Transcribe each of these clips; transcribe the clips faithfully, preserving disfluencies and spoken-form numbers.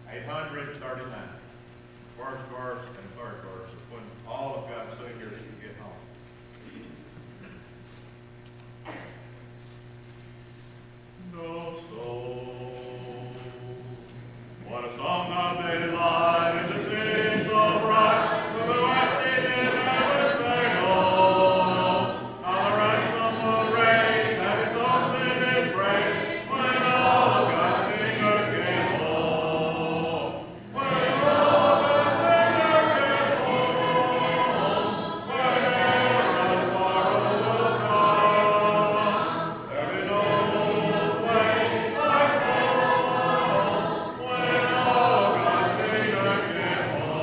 eight hundred thirty-nine. First verse and third verse is when all of God's singers can get home. No soul, what a song of they delight in to sing so bright, for the west in heaven they know. How the ransom will raise, and his souls in his praise, when all of God's singers get home. When all God's singers get home, whenever the sorrow will come, there be no place like home, when all God's singers get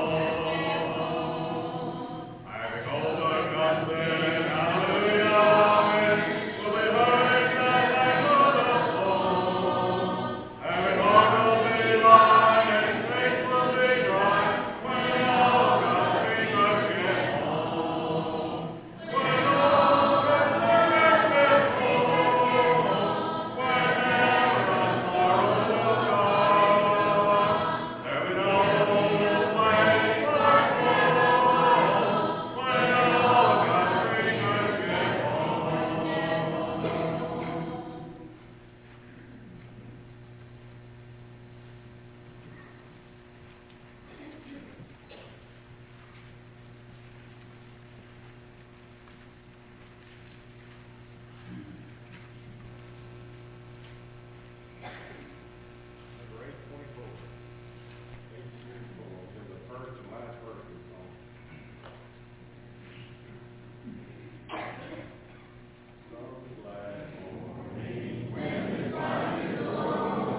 home. Having over God's sin, hallelujah, amen, will be heard in that land of the soul. Every heart will be light, and his face will be bright, when all God's singers get home. When all God's singers get home, whenever the sorrow will come, there will be no place like home, when all God's singers get home. Number eight twenty-four. Eight twenty-four, is the first and last verse of the song. So glad for me when the sun is low.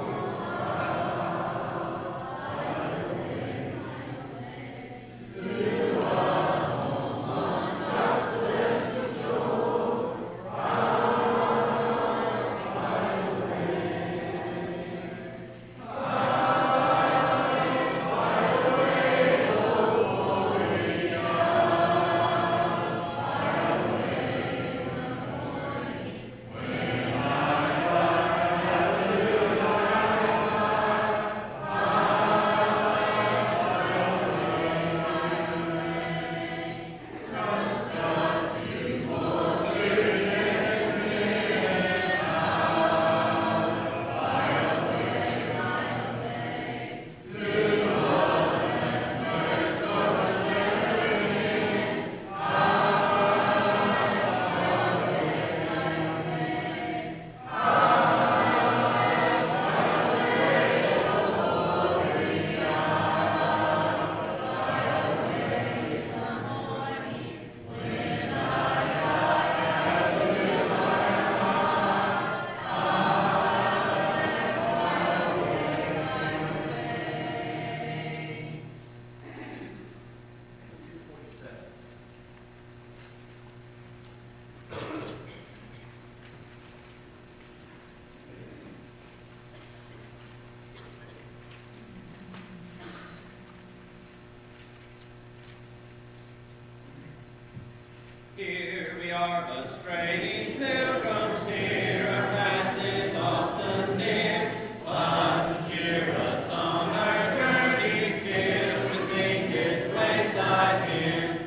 Here we are, but straying pilgrims here, our passage often near. But to cheer us on our journey still, we sing this wayside hymn.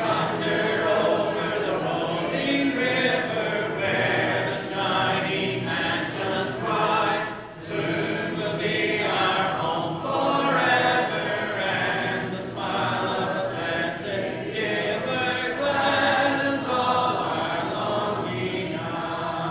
Yonder over the rolling river, where the shining mansions rise, soon will be our home forever, and the smile of the blessed giver gladdens all our longing eyes.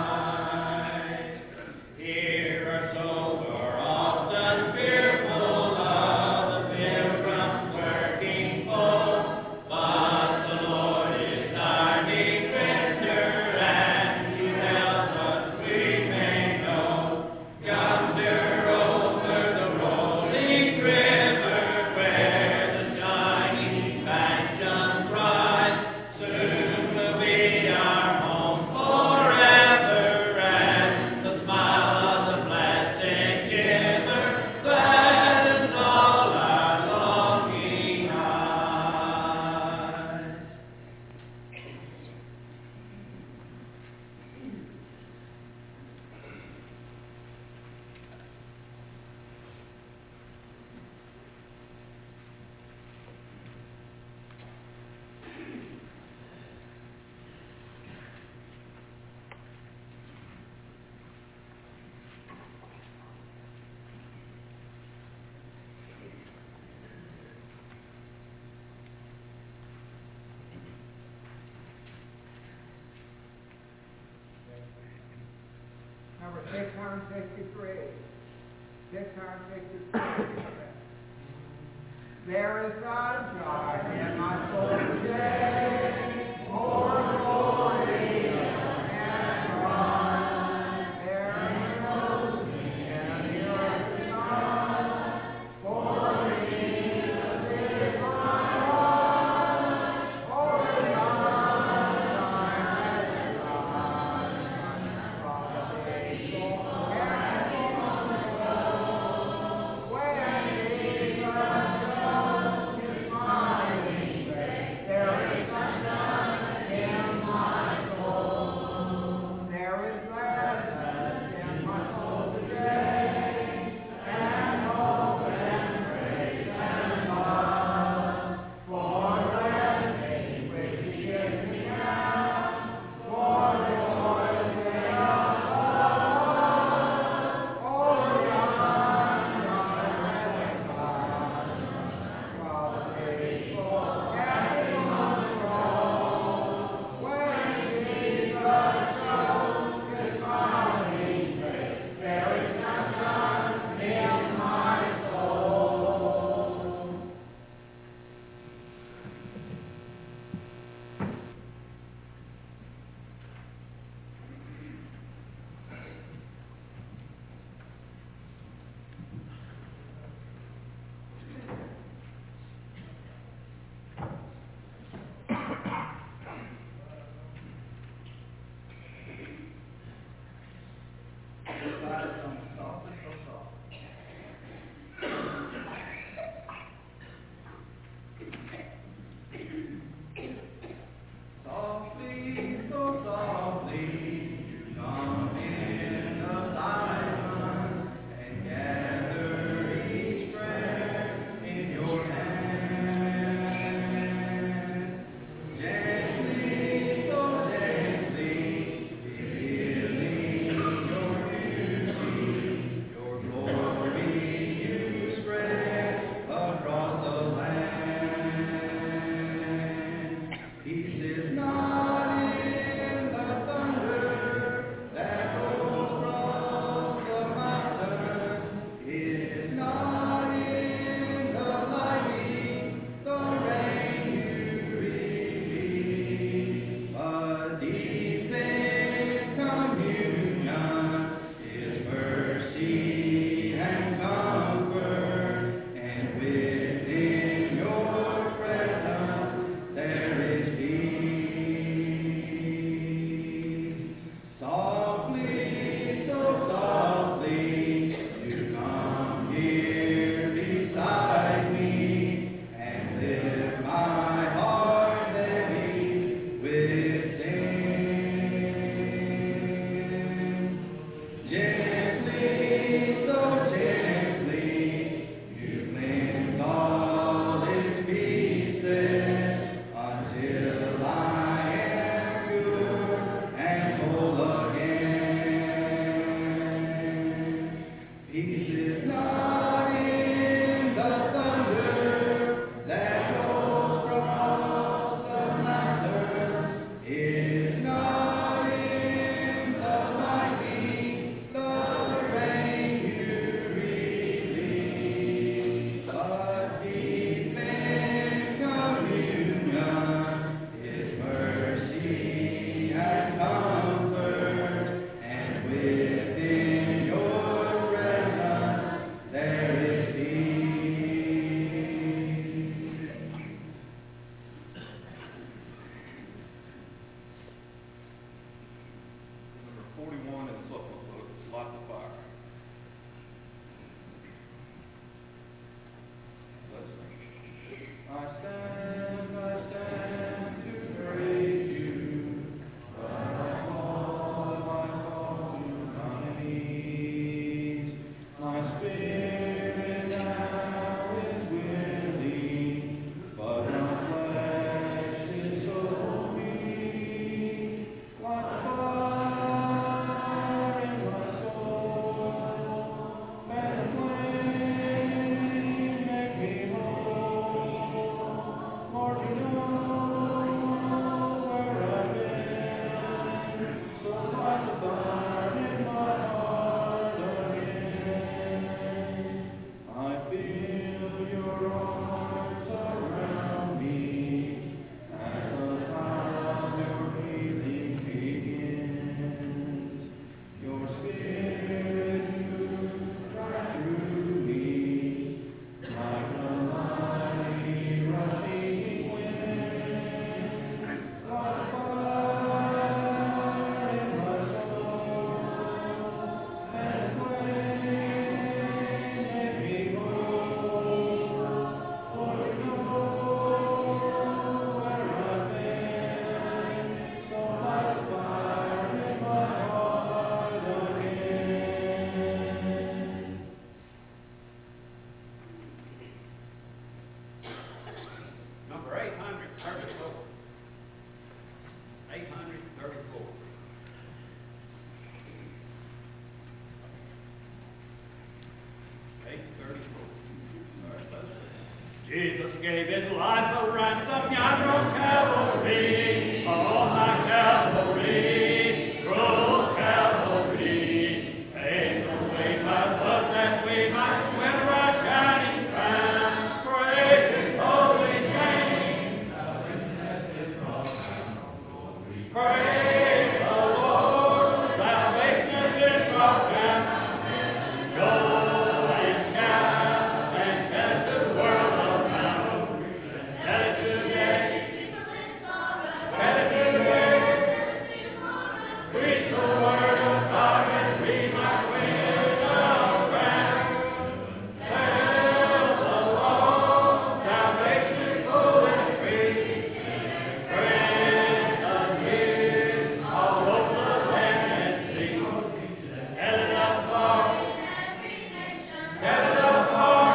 six hundred sixty-three. six hundred sixty-three. There is sunshine in my soul today, more glory and joy. There is no sea and the earth is not, for Jesus is my heart. Oh, the sunshine and the sun, from the faithful and from the when Jesus So like a burn in my heart. Jesus gave his life a ransom yonder on Calvary, on my Calvary, cruel Calvary. Paid the way by blood that we might win a bright shining crown. Praise his holy name. Praise the Lord, salvation has been brought down. Go and shout and tell it to the world around. Tell it today. Tell it today. Preach the word of God and we might win a crown. Tell the lost salvation is full and free. Praise the news all over the land and sea. Tell it afar. Tell it afar.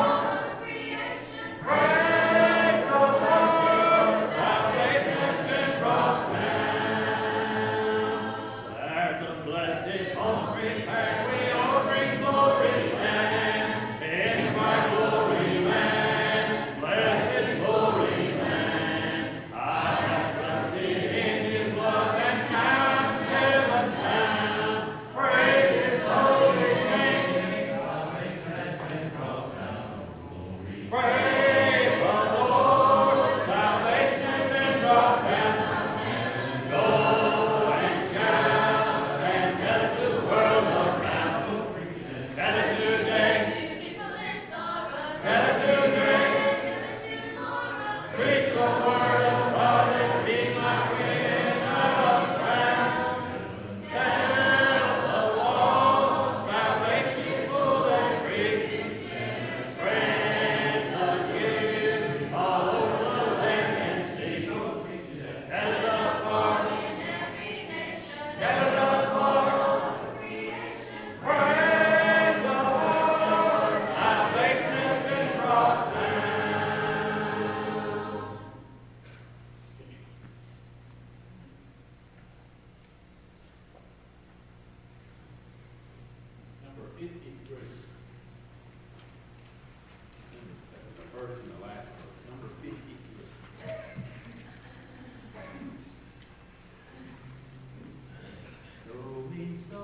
Praise the Lord. Salvation has been brought down. There's a blessed home prepared. We all bring glory land. In my glory land. Blessed glory land. I have trusted in his love and now I'm heaven bound. Praise his holy name. Praise the Lord, salvation has been brought down. Go and shout and tell it to the world around. Tell it today, tell it today. Preach the word of God and be my winner of crown. Tell the lost, salvation is full and free. Praise the news all over the land and sea. Tell it afar. Tell it afar. Praise the Lord. Salvation has been brought down. Number fifty-three. That was the first and the last verse. Number fifty-three. Show me so.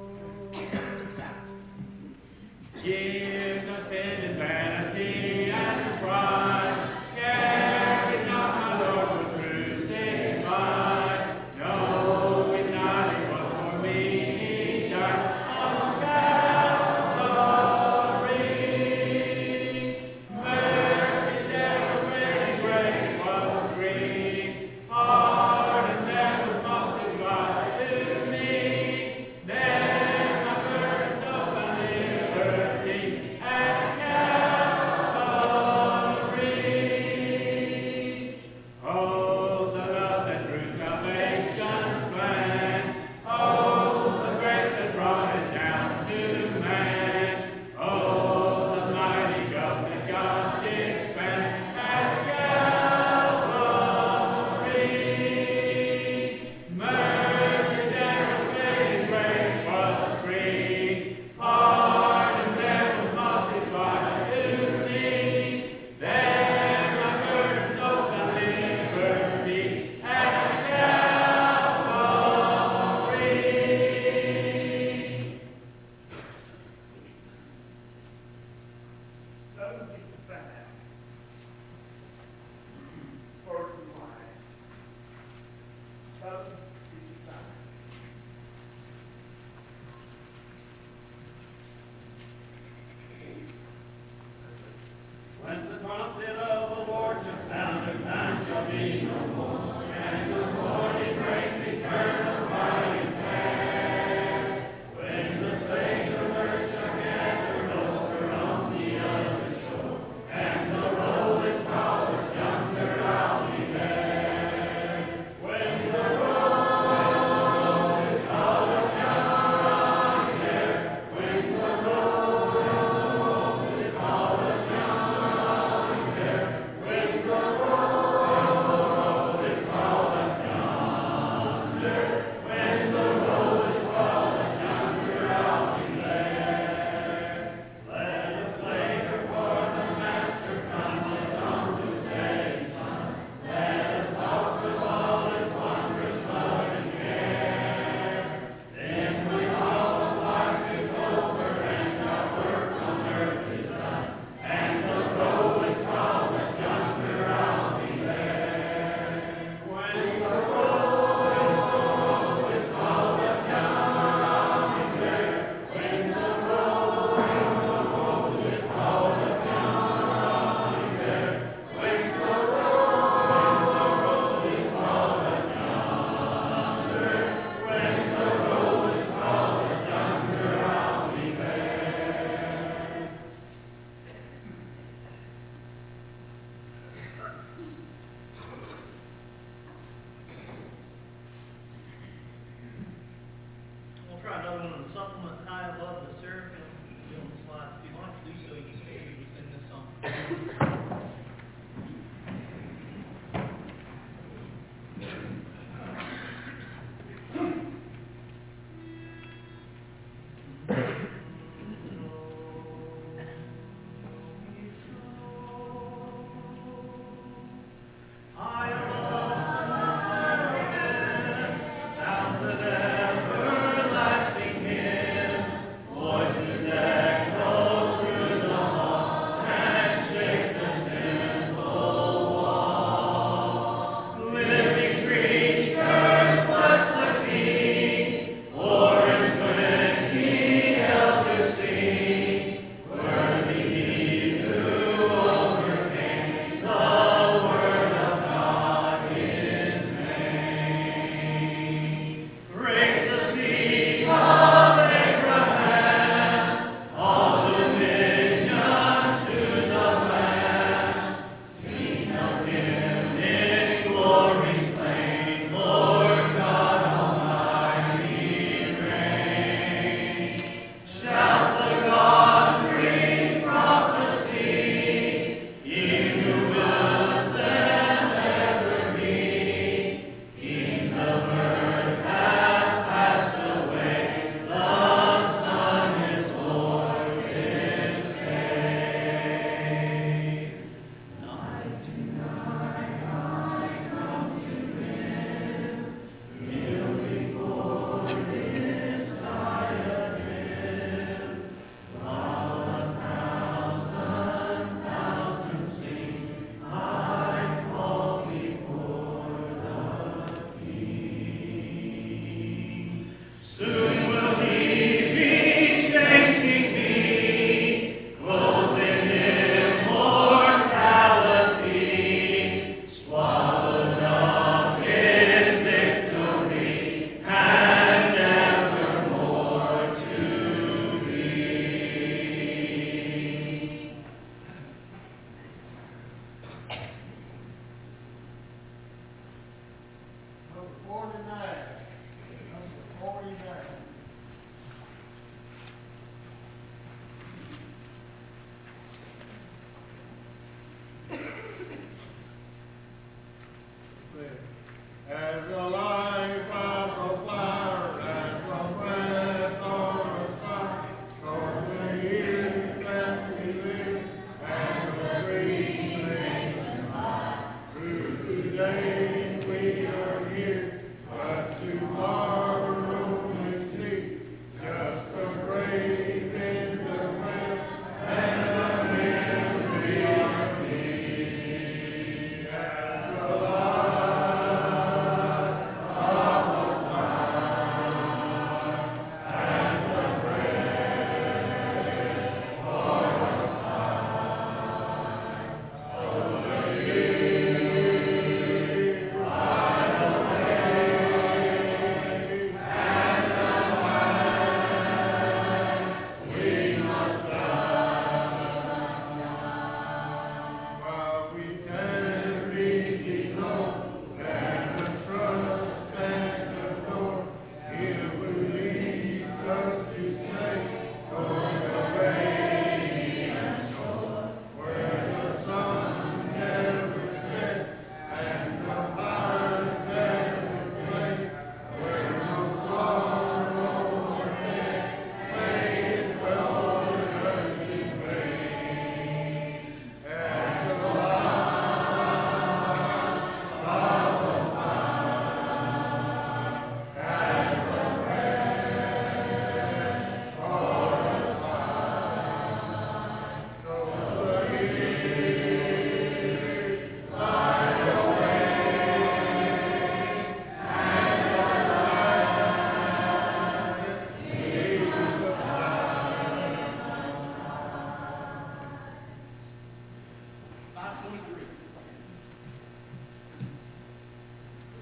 Years are spent in vanity and pride, caring not my Lord was crucified, knowing not it was for me he died on Calvary. Mercy, demonstrating grace was free, pardon that was multiplied to me. Then my first open liberty at Calvary. Oh, the love that drew salvation's plan. Oh, the grace that brought it down to man. Oh, the mighty gulf that God did span at Calvary. Mercy demonstrating grace was free. Pardon that was multiplied to me. Then my curtains open liberty at Calvary. Seven fifty-five. First and last. Seven fifty-five. When the trumpet of the Lord shall sound, and time shall be no more, and the morning rain return of white and fair. When the saints of earth shall gather over on the other shore, and the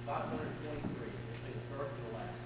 five hundred twenty-three. We'll sing the first and the last.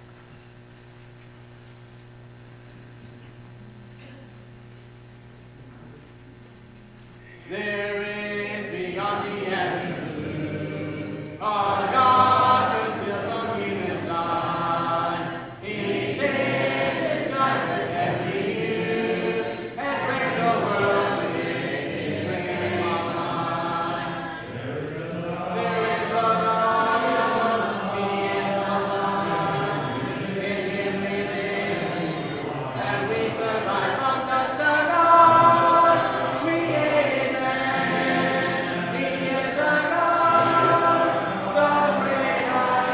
There is beyond the avenue a God who sits on human line. He takes his time with every youth and brings the world within his frame of mind. There is a God, He is the Son, in Him we live, and we survive from dust to dawn. Created man, He is the God, the great I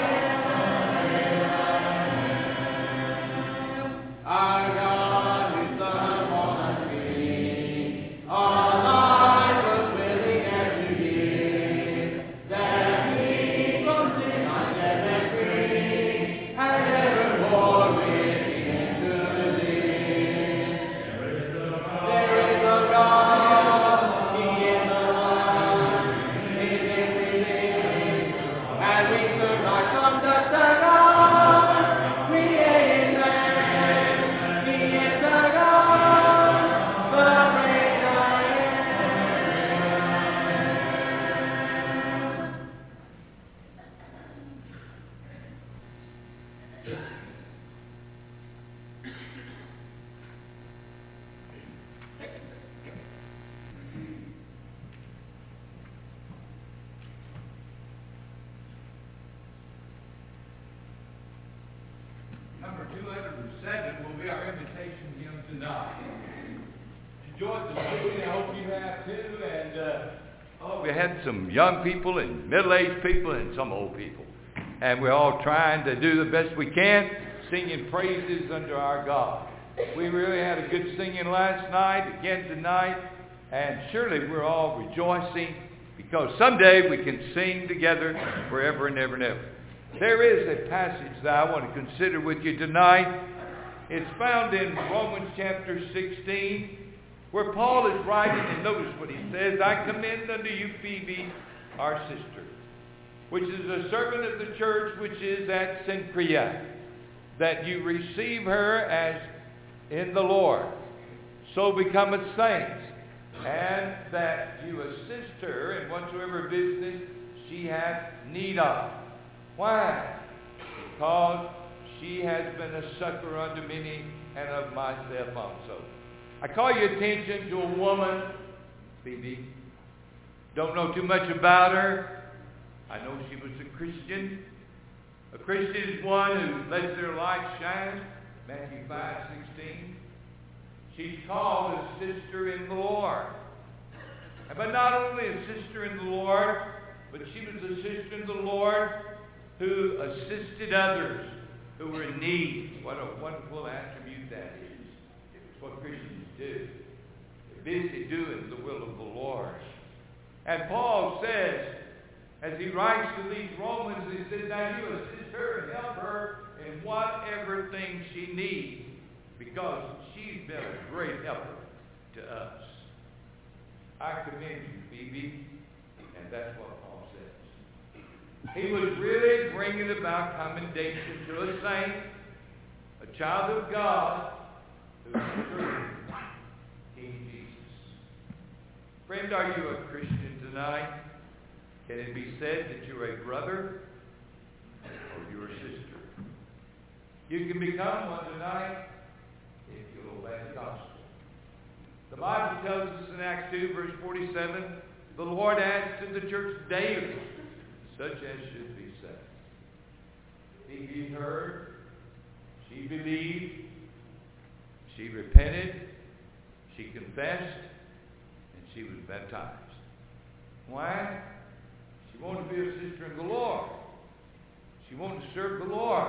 am. Our God who sung upon the tree, alive was willing and to give, that He from sin I set free, and evermore with Him to live. There is a God, He is the Son, in Him we live, and we survive from dust to dawn. Created man, He is the God, the great I am. Number two hundred seven will be our invitation hymn tonight. Enjoyed the singing, I hope you have too, and uh, oh, we had some young people and middle-aged people and some old people. And we're all trying to do the best we can, singing praises unto our God. We really had a good singing last night, again tonight, and surely we're all rejoicing because someday we can sing together forever and ever and ever. There is a passage that I want to consider with you tonight. It's found in Romans chapter sixteen, where Paul is writing, and notice what he says, I commend unto you Phoebe, our sister, which is a servant of the church which is at Cenchrea, that you receive her as in the Lord, so becometh saints, and that you assist her in whatsoever business she hath need of. Why? Because she has been a succor unto many, and of myself also. I call your attention to a woman, Phoebe. Don't know too much about her. I know she was a Christian. A Christian is one who lets their light shine. Matthew five sixteen. She's called a sister in the Lord. But not only a sister in the Lord, but she was a sister in the Lord who assisted others who were in need. What a wonderful attribute that is. It's what Christians do. They're busy doing the will of the Lord. And Paul says, as he writes to these Romans, he says, now you assist her and help her in whatever thing she needs, because she's been a great helper to us. I commend you, Phoebe, and that's what Paul says. He was really bringing about commendation to a saint, a child of God, who is serving King Jesus. Friend, are you a Christian tonight? Can it be said that you're a brother or you're a sister? You can become one tonight if you'll obey the gospel. The Bible tells us in Acts two, verse forty-seven, the Lord adds to the church daily such as should be saved. He heard, she believed, she repented, she confessed, and she was baptized. Why? She wanted to be a sister in the Lord. She wanted to serve the Lord.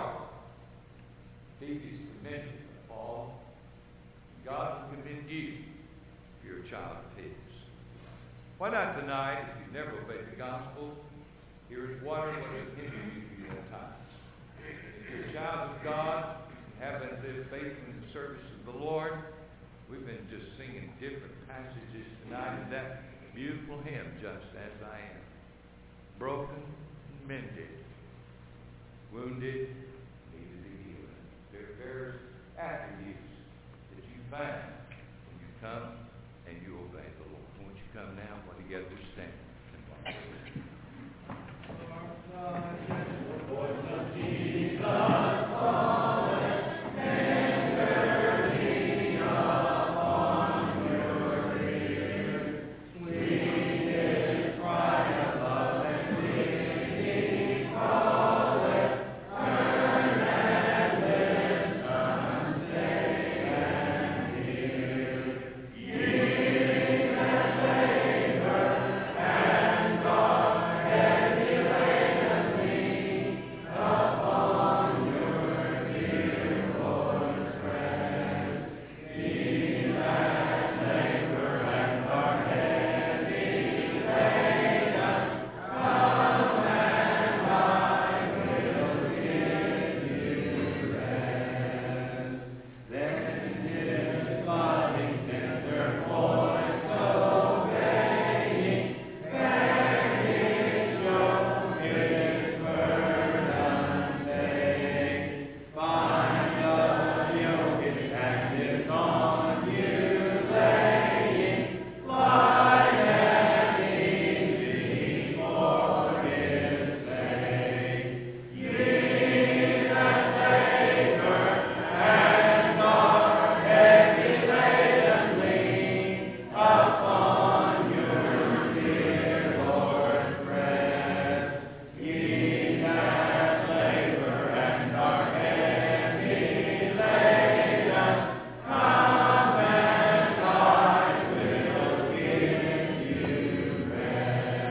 Phoebe's commended by Paul. God will commend you if you're a child of His. Why not tonight, if you've never obeyed the gospel, here is water what has hindered you for your times. If you're a child of God, haven't lived faithfully in the service of the Lord, we've been just singing different passages tonight in that beautiful hymn, Just As I Am. Broken and mended, wounded, needed a healing. There, there's attributes that you find when you come and you obey the Lord. Won't you come now? While together we stand.